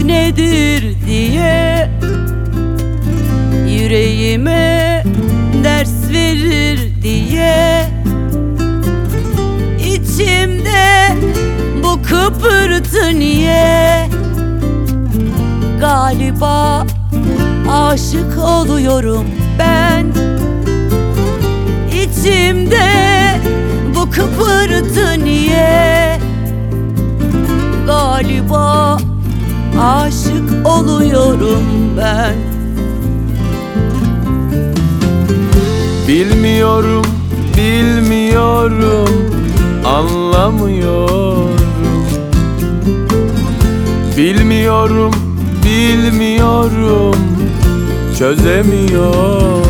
nedir diye yüreğime ders verir diye İçimde bu kıpırtı niye? Galiba aşık oluyorum ben. İçimde bu kıpırtı niye? Galiba aşık oluyorum ben. Bilmiyorum, bilmiyorum, anlamıyorum. Bilmiyorum, bilmiyorum, çözemiyorum.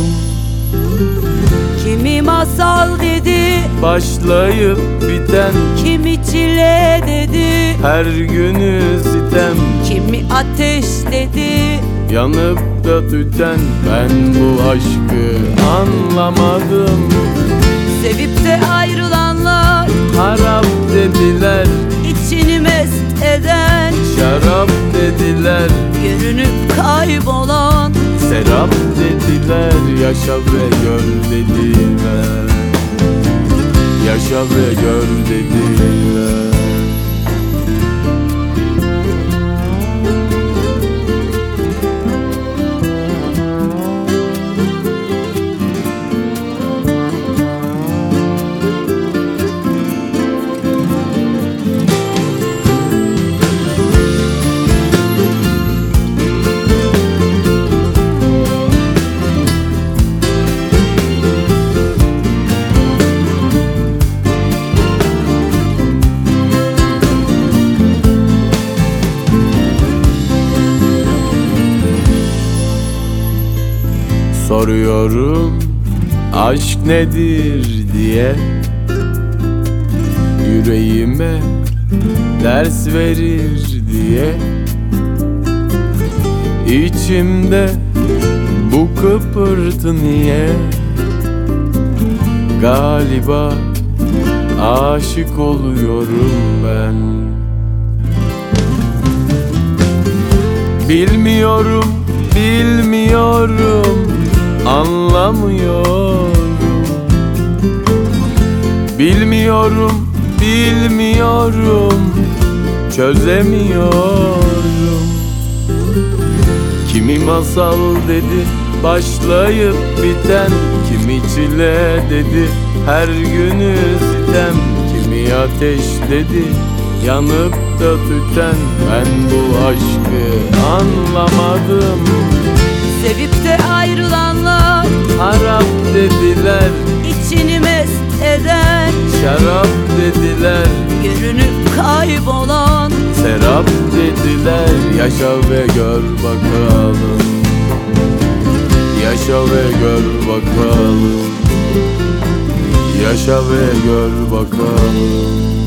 Kimi masal dedi, Başlayıp biten kimi çile dedi, her günü sitem. kimi ateş dedi. Yanıp da tüten ben bu aşkı anlamadım. Sevip de ayrılanlar Harap dediler, içini mest eden, şarap dediler, görünüp kaybolan. serap dediler, yaşa ve gör dediler. Yaşa ve gör dediler. Soruyorum aşk nedir diye, yüreğime ders verir diye. İçimde bu kıpırtı niye? Galiba aşık oluyorum ben. Bilmiyorum, bilmiyorum, anlamıyorum. Bilmiyorum, bilmiyorum, çözemiyorum. Kimi masal dedi, başlayıp biten, kimi çile dedi, her günü sitem. Kimi ateş dedi, yanıp da tüten, ben bu aşkı anlamadım. Sevip de ayrılanlar Harap dediler, içini mest eden, şarap dediler, görünüp kaybolan. serap dediler, yaşa ve gör bakalım. Yaşa ve gör bakalım. Yaşa ve gör bakalım.